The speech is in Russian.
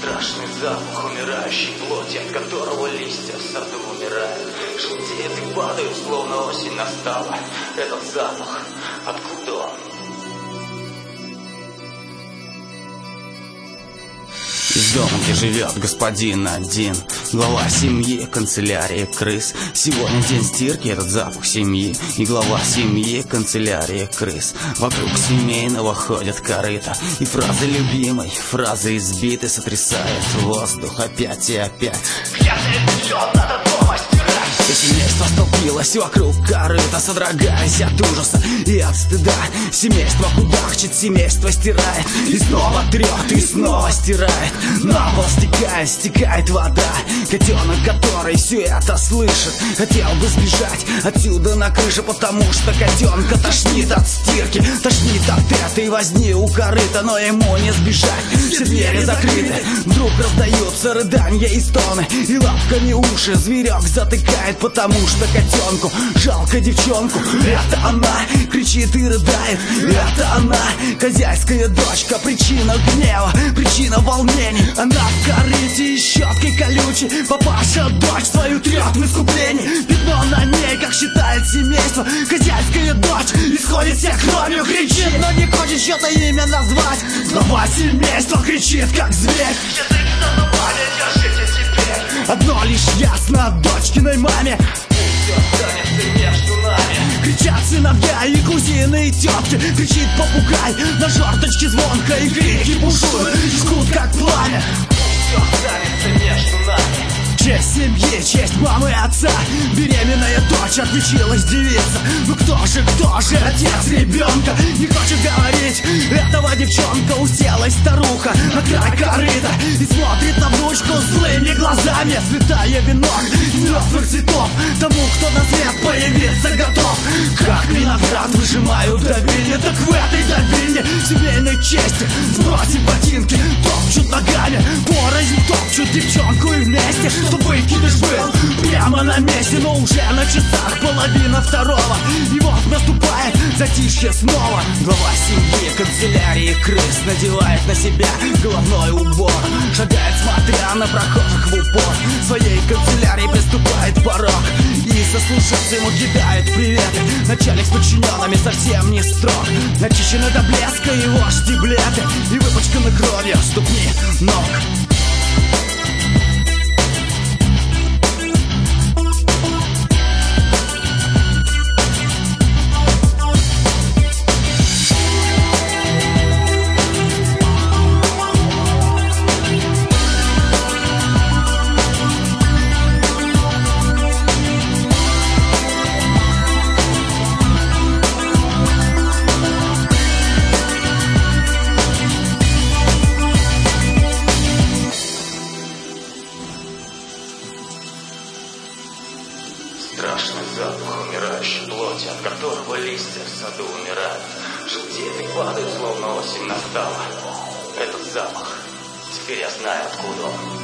Страшный запах умирающей плоти, от которого листья в саду умирают. Желтеют и падают, словно осень настала. Этот запах, откуда он? Из дома, где живет господин один, глава семьи, канцелярия крыс. Сегодня день стирки, этот запах семьи. И глава семьи, канцелярия крыс. Вокруг семейного ходят корыта. И фразы любимой, фразы избиты, сотрясает воздух опять и опять. Грязное белье надо дома стирать. И семейство столпилось вокруг корыта, содрогаясь от ужаса и от стыда. Семейство кудахчет, семейство стирает. И снова трет, и снова стирает. На пол стекает вода. Котенок, который все это слышит, хотел бы сбежать отсюда на крыше, потому что котенка тошнит от стирки, тошнит от этой возни у корыта. Но ему не сбежать, все двери закрыты. Вдруг раздаются рыдания и стоны, и лапками уши зверек затыкает, потому что котенку жалко девчонку. Это она кричит и рыдает. Это она, хозяйская дочка, причина гнева, причина волнений. Она в корыте и щеткой колючей папаша дочь свою трет в искуплении. Пятно на ней, как считает семейство. Хозяйская дочь исходит всех кровью, кричит, но не хочет чье-то имя назвать. Глава семейства кричит, как зверь. Язык за зубами держите теперь. Одно лишь ясно дочкиной маме: все останется между нами. Кричат сыновья и кузины и тетки. Кричит попугай на жерточке звонко. И крики бушуют, жгут как пламя. Все останется между нами. Честь семьи, честь мамы и отца. Беременная дочь, отличилась девица. Ну кто же отец ребенка? Не хочет говорить этого девчонка. Уселась старуха на край корыта и смотрит на внучку злыми глазами, сплетая венок из мертвых цветов тому, кто на свет появиться готов. Как виноград выжимают добилье, так в этой добильне семейной чести сбросив ботинки, топчут ногами, порознь топчут девчонку и вместе. Выкидыш был прямо на месте, но уже на часах 1:30. И вот наступает затишье снова. Глава семьи, канцелярии крыс, надевает на себя головной убор. Шагает, смотря на прохожих в упор. В своей канцелярии приступает порог и сослуживцы ему кидают приветы. Начальник с подчиненными совсем не строг. Начищены до блеска его штиблеты и выпачканы кровью ступни ног. Страшный запах умирающей плоти, от которого листья в саду умирают. Желтеют и падают, словно осень настала. Этот запах, теперь я знаю, откуда он.